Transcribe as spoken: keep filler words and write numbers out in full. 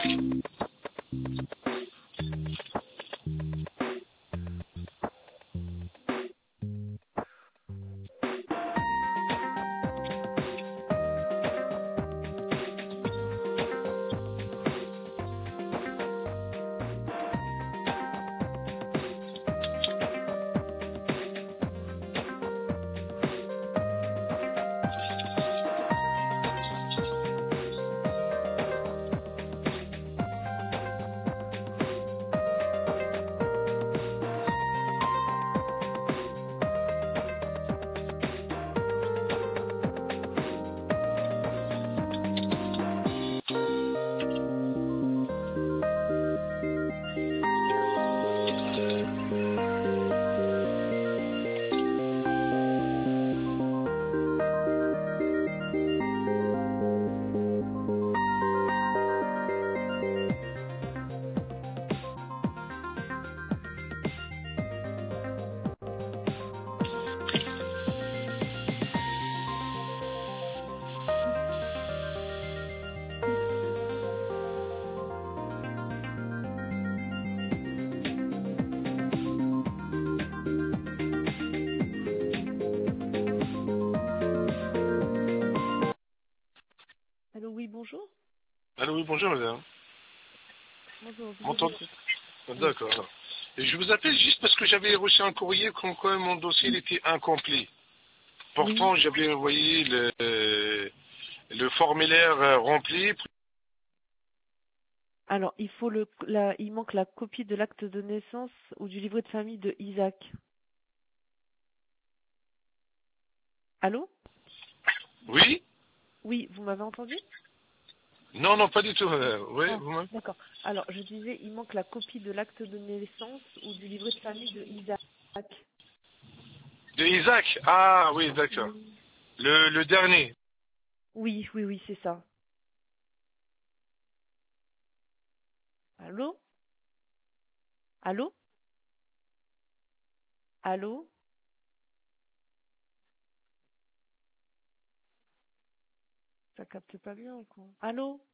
Allô, oui, bonjour. Allô, oui, bonjour, madame. Bonjour, je Vous vous m'entendez? écoute. Oui. D'accord. Et je vous appelle juste parce que j'avais reçu un courrier comme quoi mon dossier il était incomplet. Oui. Pourtant, j'avais envoyé le, le formulaire euh, rempli. Alors, il faut le, la, il manque la copie de l'acte de naissance ou du livret de famille de Isaac. Allô? Oui? Oui, vous m'avez entendu? Non, non, pas du tout, madame. Oui, Ah, vous-même? d'accord. Alors, je disais, il manque la copie de l'acte de naissance ou du livret de famille de Isaac. De Isaac? Ah, oui, d'accord. Oui. Le, le dernier. Oui, oui, oui, c'est ça. Allô? Allô? Allô? Ça capte pas bien, quoi. Allô?